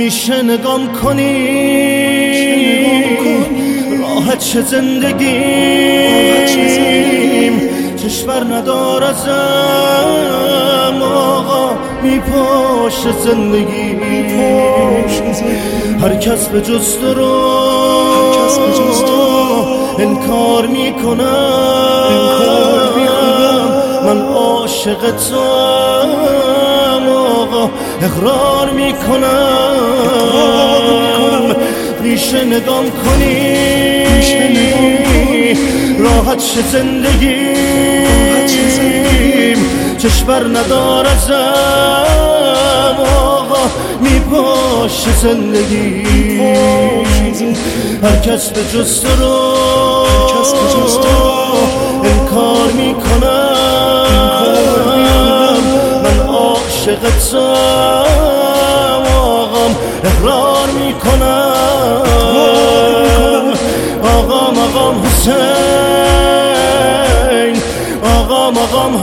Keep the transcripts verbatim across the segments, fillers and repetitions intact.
میشه نگام کنی راحت چه زندگیم چشم بر ندار ازم آقا میپاشه زندگی هر کس به جز تو رو انکار میکنم من عاشقتم آقا اقرار میکنم میشه نگام کنی راحت شه زندگیم چشم بر ندار ازم آقا میپاشه زندگی هر کس به جز تو رو انکار میکنم من عاشقتم آقام اقرار میکنم آقام آقام حسین آقام آقام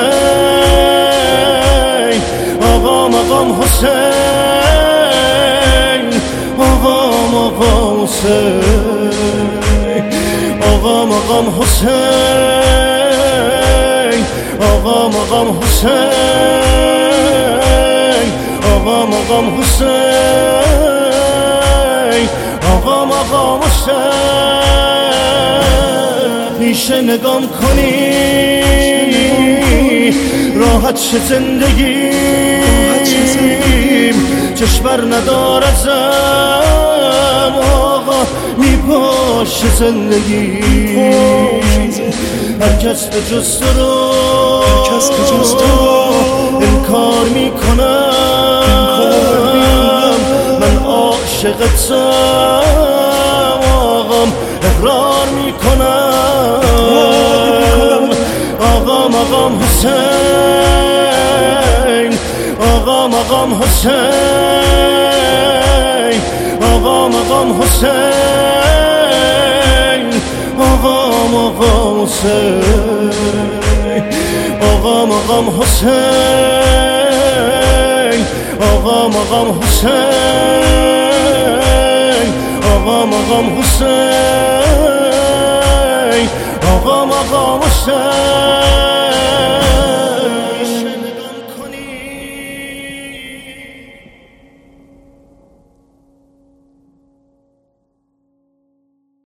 حسین آقام آقام حسین آقام آقام حسین آقام آقام حسین آقام آقام حسین آقام آقام حسین آقام آقام حسین میشه نگام کنی راحت شه زندگیم چشم بر ندار ازم آقا میپاشه زندگی هر کس به جز تو رو انکار میکنم من عاشقتم آقام اقرار میکنم آقام آقام حسین آقام آقام حسین آقام آقام حسین آقام آقام حسین آقام آقام حسین آقام آقام حسین آقام آقام حسین آقام آقام حسین